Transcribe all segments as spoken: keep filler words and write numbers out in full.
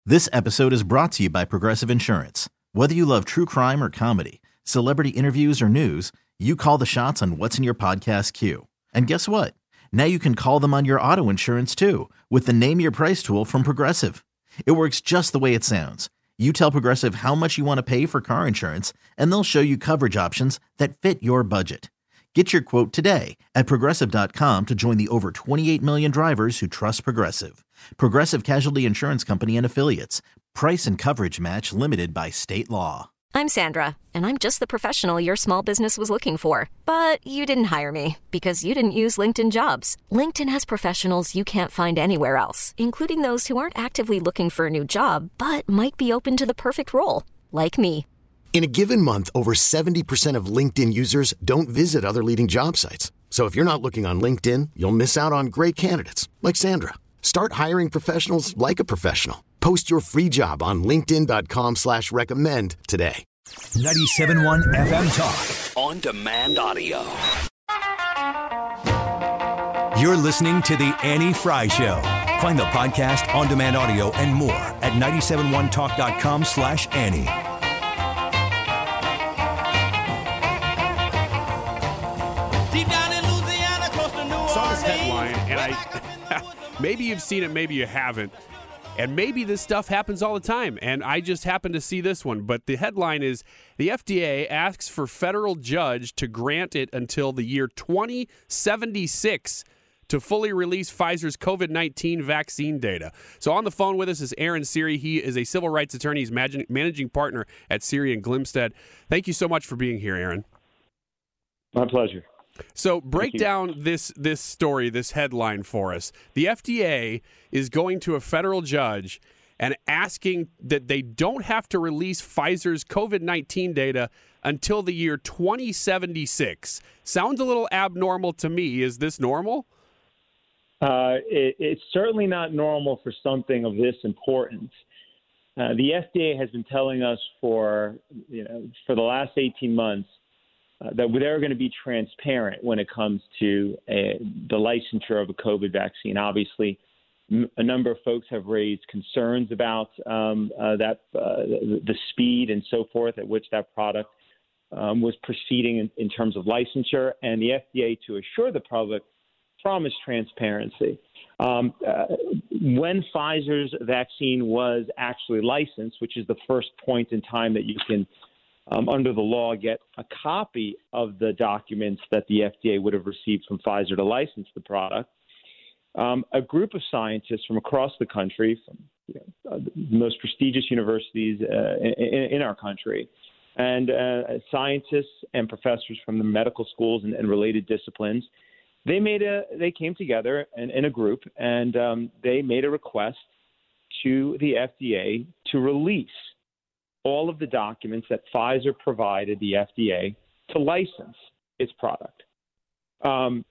This episode is brought to you by Progressive Insurance. Whether you love true crime or comedy, celebrity interviews or news, you call the shots on what's in your podcast queue. And guess what? Now you can call them on your auto insurance too with the Name Your Price tool from Progressive. It works just the way it sounds. You tell Progressive how much you want to pay for car insurance, and they'll show you coverage options that fit your budget. Get your quote today at Progressive dot com to join the over twenty-eight million drivers who trust Progressive. Progressive Casualty Insurance Company and Affiliates. Price and coverage match limited by state law. I'm Sandra, and I'm just the professional your small business was looking for. But you didn't hire me because you didn't use LinkedIn Jobs. LinkedIn has professionals you can't find anywhere else, including those who aren't actively looking for a new job, but might be open to the perfect role, like me. In a given month, over seventy percent of LinkedIn users don't visit other leading job sites. So if you're not looking on LinkedIn, you'll miss out on great candidates like Sandra. Start hiring professionals like a professional. Post your free job on linkedin dot com slash recommend today. ninety-seven point one F M Talk. On demand audio. You're listening to The Annie Fry Show. Find the podcast, on demand audio, and more at nine seven one talk dot com slash Annie. Saw this headline, and I maybe you've seen it, maybe you haven't, and maybe this stuff happens all the time, and I just happened to see this one. But the headline is, the F D A asks for federal judge to grant it until the year twenty seventy-six to fully release Pfizer's COVID nineteen vaccine data. So on the phone with us is Aaron Siri. He is a civil rights attorney. He's managing partner at Siri and Glimstead. Thank you so much for being here, Aaron. My pleasure. So break down this this story, this headline for us. The F D A is going to a federal judge and asking that they don't have to release Pfizer's COVID nineteen data until the year twenty seventy-six. Sounds a little abnormal to me. Is this normal? Uh, it, it's certainly not normal for something of this importance. Uh, the F D A has been telling us for, you know, for the last eighteen months Uh, that they're going to be transparent when it comes to a, the licensure of a COVID vaccine. Obviously, m- a number of folks have raised concerns about um, uh, that uh, the, the speed and so forth at which that product um, was proceeding in, in terms of licensure, and the F D A, to assure the public, promised transparency. Um, uh, when Pfizer's vaccine was actually licensed, which is the first point in time that you can Um, under the law, get a copy of the documents that the F D A would have received from Pfizer to license the product. Um, a group of scientists from across the country, from you know, uh, the most prestigious universities uh, in, in our country, and uh, scientists and professors from the medical schools and, and related disciplines, they made a they came together in, in a group, and um, they made a request to the F D A to release all of the documents that Pfizer provided the F D A to license its product. Um,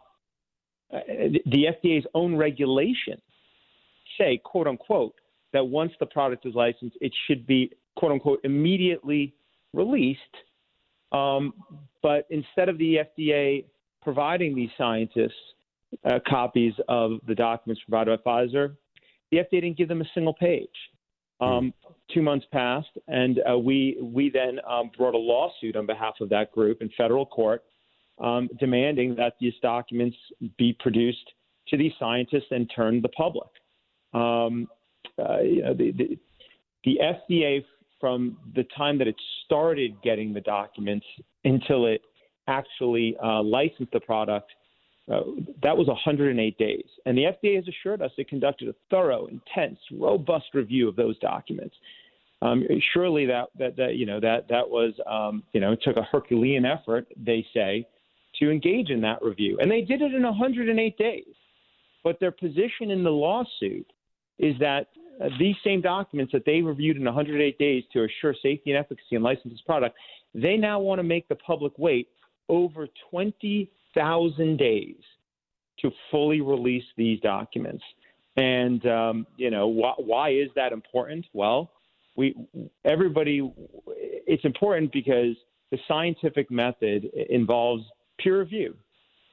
the F D A's own regulations say, quote unquote, that once the product is licensed, it should be, quote unquote, immediately released. Um, but instead of the F D A providing these scientists uh, copies of the documents provided by Pfizer, the F D A didn't give them a single page. Um, two months passed, and uh, we we then um, brought a lawsuit on behalf of that group in federal court, um, demanding that these documents be produced to these scientists and turned to the public. Um, uh, you know, the, the, the F D A, from the time that it started getting the documents until it actually uh, licensed the product, Uh, that was one hundred eight days. And the F D A has assured us it conducted a thorough, intense, robust review of those documents. Um, surely that, that, that, you know, that, that was, um, you know, it took a Herculean effort, they say, to engage in that review. And they did it in one hundred eight days. But their position in the lawsuit is that uh, these same documents that they reviewed in one hundred eight days to assure safety and efficacy and license this product, they now want to make the public wait over twenty thousand days to fully release these documents. And, um, you know, wh- why is that important? Well, we everybody, it's important because the scientific method involves peer review,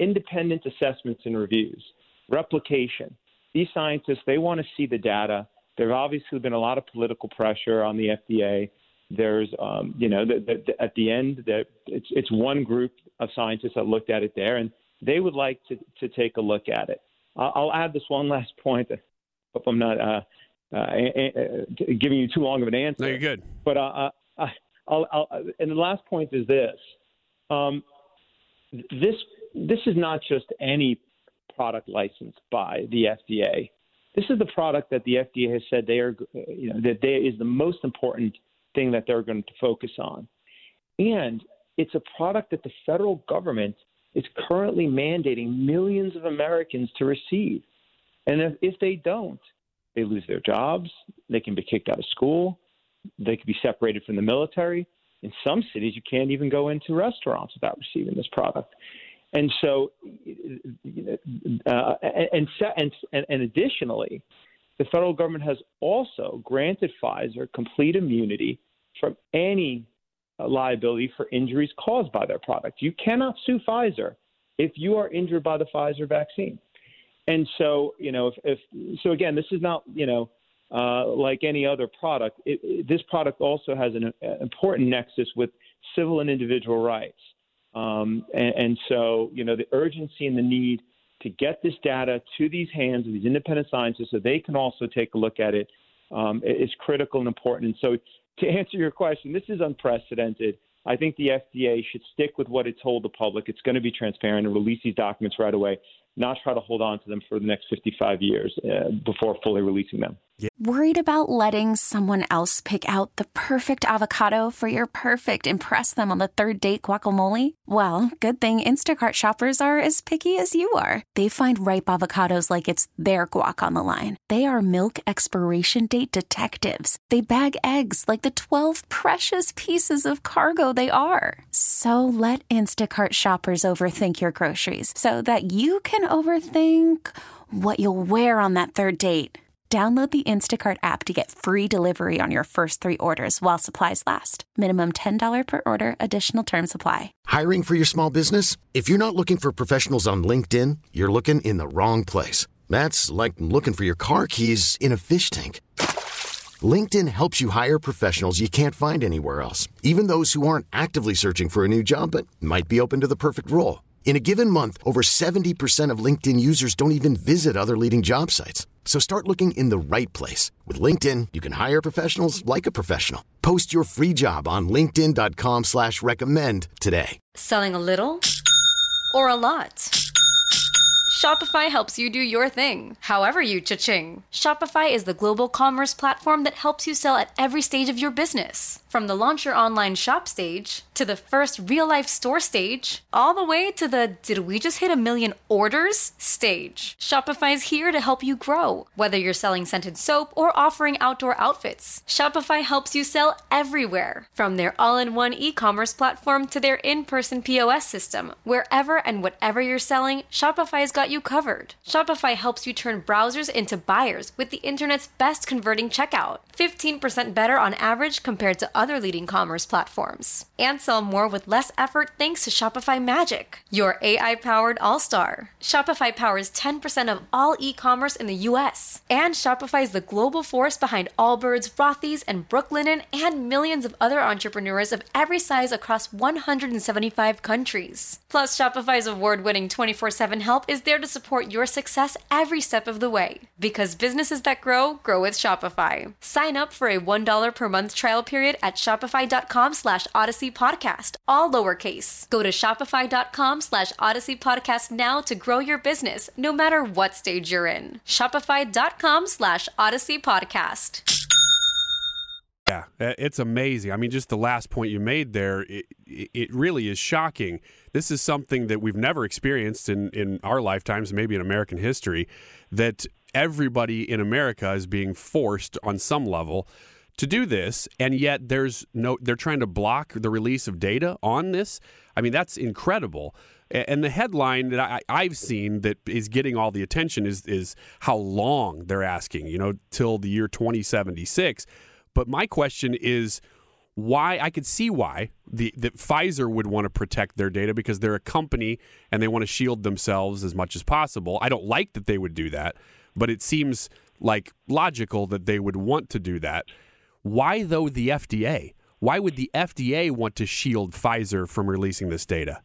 independent assessments and reviews, replication. These scientists, they want to see the data There have obviously been a lot of political pressure on the F D A. There's, um, you know, the, the, the, at the end, that it's it's one group of scientists that looked at it there, and they would like to, to take a look at it. I'll, I'll add this one last point. I hope I'm not uh, uh, uh, giving you too long of an answer. No, you're good. But uh, I, I'll, I'll, and the last point is this: um, this this is not just any product licensed by the F D A. This is the product that the F D A has said they are, you know, that they is the most important thing that they're going to focus on. And it's a product that the federal government is currently mandating millions of Americans to receive. And if, if they don't, they lose their jobs, they can be kicked out of school, they could be separated from the military. In some cities, you can't even go into restaurants without receiving this product. And so, uh, and, and, and additionally, the federal government has also granted Pfizer complete immunity from any liability for injuries caused by their product. You cannot sue Pfizer if you are injured by the Pfizer vaccine. And so, you know, if, if so, again, this is not, you know, uh, like any other product. It, it, this product also has an uh, important nexus with civil and individual rights. Um, and, and so, you know, the urgency and the need to get this data to these hands of these independent scientists so they can also take a look at it um, is critical and important. And so to answer your question, this is unprecedented. I think the F D A should stick with what it told the public. It's going to be transparent and release these documents right away, not try to hold on to them for the next fifty-five years uh, before fully releasing them. Yeah. Worried about letting someone else pick out the perfect avocado for your perfect impress them on the third date guacamole? Well, good thing Instacart shoppers are as picky as you are. They find ripe avocados like it's their guac on the line. They are milk expiration date detectives. They bag eggs like the twelve precious pieces of cargo they are. So let Instacart shoppers overthink your groceries so that you can overthink what you'll wear on that third date. Download the Instacart app to get free delivery on your first three orders while supplies last. Minimum ten dollars per order. Additional terms apply. Hiring for your small business? If you're not looking for professionals on LinkedIn, you're looking in the wrong place. That's like looking for your car keys in a fish tank. LinkedIn helps you hire professionals you can't find anywhere else, even those who aren't actively searching for a new job but might be open to the perfect role. In a given month, over seventy percent of LinkedIn users don't even visit other leading job sites. So start looking in the right place. With LinkedIn, you can hire professionals like a professional. Post your free job on linkedin dot com slash recommend today. Selling a little or a lot? Shopify helps you do your thing, however you cha-ching. Shopify is the global commerce platform that helps you sell at every stage of your business. From the launch your online shop stage, to the first real-life store stage, all the way to the did we just hit a million orders stage. Shopify's here to help you grow. Whether you're selling scented soap or offering outdoor outfits, Shopify helps you sell everywhere. From their all-in-one e-commerce platform to their in-person P O S system, wherever and whatever you're selling, Shopify's got you covered. Shopify helps you turn browsers into buyers with the internet's best converting checkout. fifteen percent better on average compared to other leading commerce platforms. And sell more with less effort thanks to Shopify Magic, your A I-powered all-star. Shopify powers ten percent of all e-commerce in the U S. And Shopify is the global force behind Allbirds, Rothy's, and Brooklinen, and millions of other entrepreneurs of every size across one hundred seventy-five countries. Plus, Shopify's award-winning twenty-four seven help is there to support your success every step of the way. Because businesses that grow, grow with Shopify. Sign up for a one dollar per month trial period at shopify.com slash Odyssey Podcast, all lowercase. Go to shopify.com slash Odyssey Podcast now to grow your business, no matter what stage you're in. Shopify.com slash Odyssey Podcast. Yeah, it's amazing. I mean, just the last point you made there, it, it really is shocking. This is something that we've never experienced in, in our lifetimes, maybe in American history, that everybody in America is being forced on some level to do this, and yet there's no, they're trying to block the release of data on this. I mean, that's incredible. And the headline that I, I've seen that is getting all the attention is is how long they're asking, you know, till the year twenty seventy-six. But my question is, why? I could see why the that Pfizer would want to protect their data because they're a company and they want to shield themselves as much as possible. I don't like that they would do that, but it seems like logical that they would want to do that. Why, though, the F D A? Why would the F D A want to shield Pfizer from releasing this data?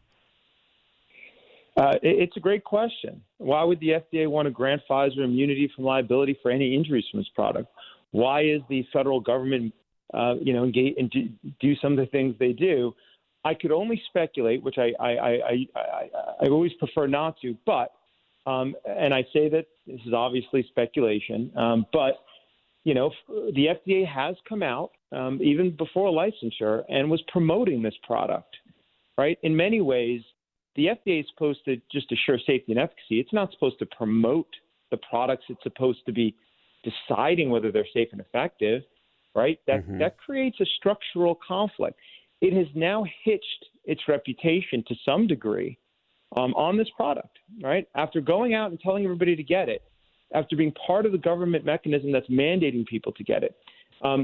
Uh, it's a great question. Why would the F D A want to grant Pfizer immunity from liability for any injuries from its product? Why is the federal government, uh, you know, engage and do, do some of the things they do? I could only speculate, which I I, I, I, I, I always prefer not to. But um, and I say that this is obviously speculation. Um, but you know, the F D A has come out um, even before licensure and was promoting this product, right? In many ways, the F D A is supposed to just assure safety and efficacy. It's not supposed to promote the products. It's supposed to be deciding whether they're safe and effective, right? That mm-hmm. that creates a structural conflict. It has now hitched its reputation to some degree um, on this product, right? After going out and telling everybody to get it, after being part of the government mechanism that's mandating people to get it. Um,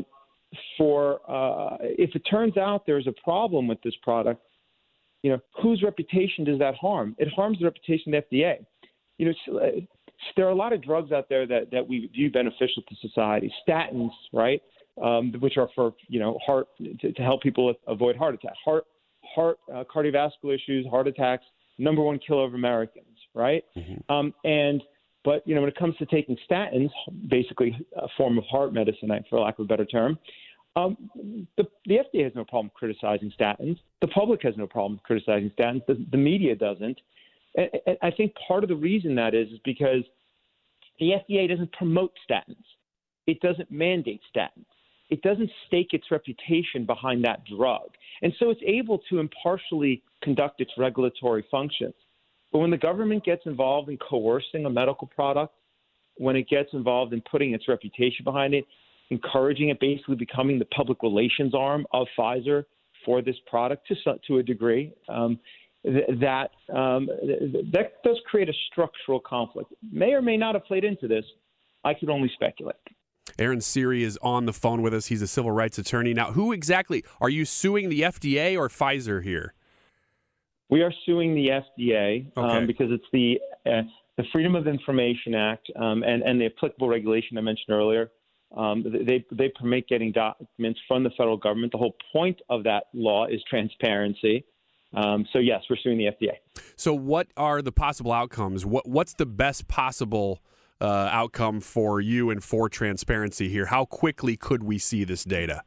for uh, if it turns out there's a problem with this product, you know, whose reputation does that harm? It harms the reputation of the F D A. You know, there are a lot of drugs out there that, that we view beneficial to society. Statins, right, um, which are for, you know, heart to, to help people avoid heart attacks. Heart, heart, uh, cardiovascular issues, heart attacks, number one killer of Americans, right? Mm-hmm. Um, and but you know, when it comes to taking statins, basically a form of heart medicine, for lack of a better term. Um, the, the F D A has no problem criticizing statins. The public has no problem criticizing statins. The, the media doesn't. And, and I think part of the reason that is is because the F D A doesn't promote statins. It doesn't mandate statins. It doesn't stake its reputation behind that drug. And so it's able to impartially conduct its regulatory functions. But when the government gets involved in coercing a medical product, when it gets involved in putting its reputation behind it, encouraging it, basically becoming the public relations arm of Pfizer for this product to to a degree, um, th- that um, th- that does create a structural conflict. May or may not have played into this. I could only speculate. Aaron Siri is on the phone with us. He's a civil rights attorney. Now, who exactly are you suing, the F D A or Pfizer here? We are suing the F D A um, okay. because it's the uh, the Freedom of Information Act um, and and the applicable regulation I mentioned earlier. Um, they they permit getting documents from the federal government. The whole point of that law is transparency. Um, so yes, we're suing the F D A. So what are the possible outcomes? What what's the best possible uh, outcome for you and for transparency here? How quickly could we see this data?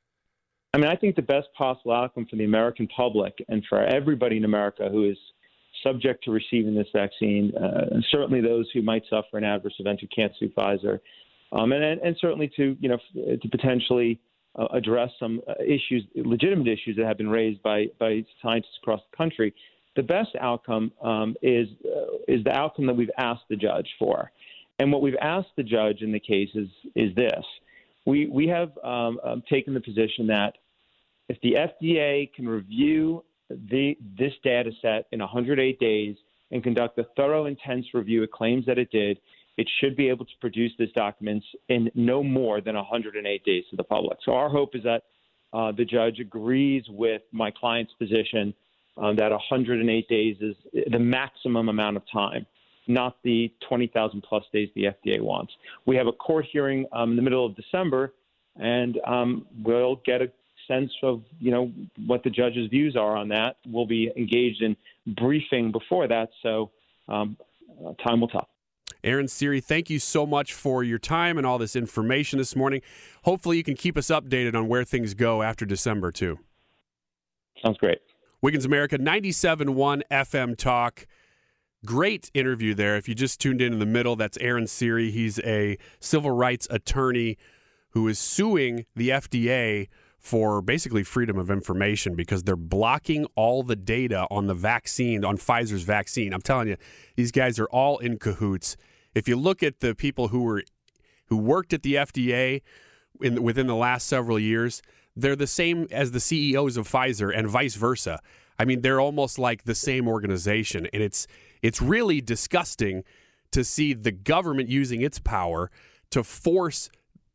I mean, I think the best possible outcome for the American public and for everybody in America who is subject to receiving this vaccine, uh, and certainly those who might suffer an adverse event who can't sue Pfizer. Um, and, and certainly to, you know, to potentially uh, address some uh, issues, legitimate issues that have been raised by, by scientists across the country. The best outcome um, is uh, is the outcome that we've asked the judge for. And what we've asked the judge in the case is, is this. We, we have um, um, taken the position that if the F D A can review the, this data set in one hundred eight days and conduct a thorough, intense review, it claims that it did, it should be able to produce these documents in no more than one hundred eight days to the public. So our hope is that uh, the judge agrees with my client's position um, that one hundred eight days is the maximum amount of time, not the twenty thousand plus days the F D A wants. We have a court hearing um, in the middle of December, and um, we'll get a sense of, you know, what the judge's views are on that. We'll be engaged in briefing before that, so um, uh, time will tell. Aaron Siri, thank you so much for your time and all this information this morning. Hopefully you can keep us updated on where things go after December, too. Sounds great. Wiggins America, ninety-seven point one F M Talk. Great interview there. If you just tuned in in the middle, that's Aaron Siri. He's a civil rights attorney who is suing the F D A for basically freedom of information because they're blocking all the data on the vaccine, on Pfizer's vaccine. I'm telling you, these guys are all in cahoots. If you look at the people who were who worked at the F D A in, within the last several years, they're the same as the C E Os of Pfizer and vice versa. I mean, they're almost like the same organization, and it's it's really disgusting to see the government using its power to force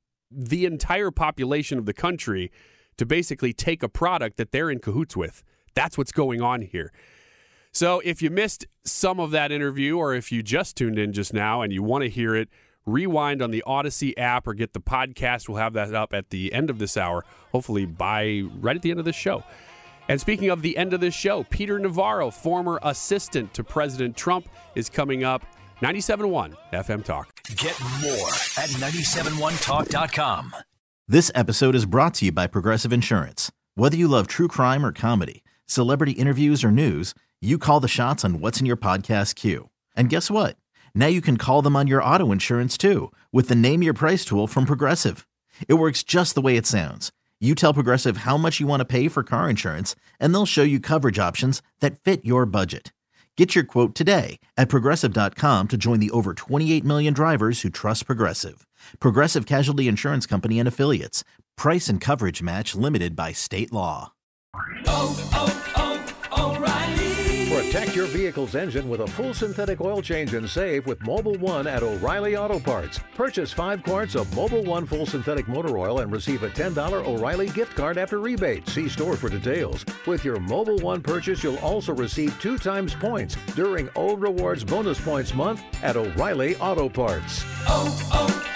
the entire population of the country to basically take a product that they're in cahoots with. That's what's going on here. So if you missed some of that interview, or if you just tuned in just now and you want to hear it rewind on the Odyssey app or get the podcast. We'll have that up at the end of this hour, hopefully by right at the end of this show. And speaking of the end of this show, Peter Navarro, former assistant to President Trump, is coming up. ninety-seven point one F M Talk. Get more at nine seven one talk dot com. This episode is brought to you by Progressive Insurance. Whether you love true crime or comedy, celebrity interviews or news, you call the shots on what's in your podcast queue. And guess what? Now you can call them on your auto insurance too with the Name Your Price tool from Progressive. It works just the way it sounds. You tell Progressive how much you want to pay for car insurance, and they'll show you coverage options that fit your budget. Get your quote today at Progressive dot com to join the over twenty-eight million drivers who trust Progressive. Progressive Casualty Insurance Company and Affiliates. Price and coverage match limited by state law. Oh, oh, oh, O'Reilly. Protect your vehicle's engine with a full synthetic oil change and save with Mobil one at O'Reilly Auto Parts. Purchase five quarts of Mobil one full synthetic motor oil and receive a ten dollars O'Reilly gift card after rebate. See store for details. With your Mobil one purchase, you'll also receive two times points during O Rewards Bonus Points Month at O'Reilly Auto Parts. Oh,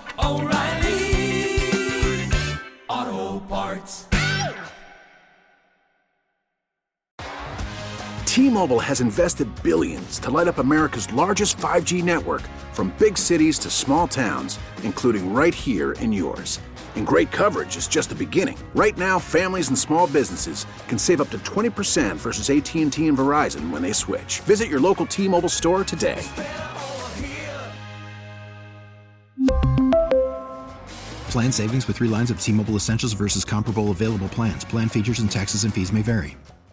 oh, oh, O'Reilly Auto Parts. T-Mobile has invested billions to light up America's largest five G network, from big cities to small towns, including right here in yours. And great coverage is just the beginning. Right now, families and small businesses can save up to twenty percent versus A T and T and Verizon when they switch. Visit your local T-Mobile store today. Plan savings with three lines of T-Mobile Essentials versus comparable available plans. Plan features and taxes and fees may vary.